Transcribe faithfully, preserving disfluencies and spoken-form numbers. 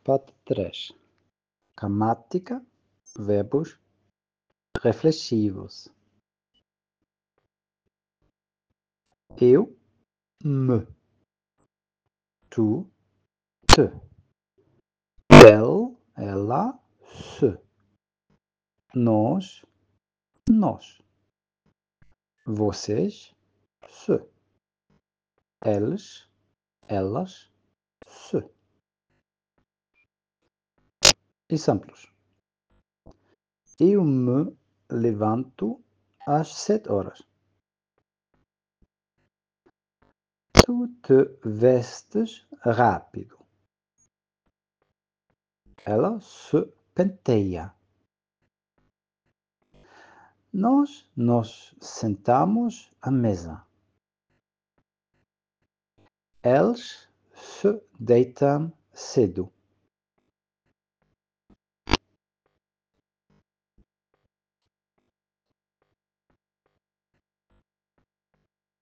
Parte três. Gramática, verbos reflexivos. Eu, me. Tu, te. Ele, ela, se. Nós, nós. Vocês, se. Eles, elas, se. Exemplos. Eu me levanto às sete horas. Tu te vestes rápido. Ela se penteia. Nós nos sentamos à mesa. Eles se deitam cedo.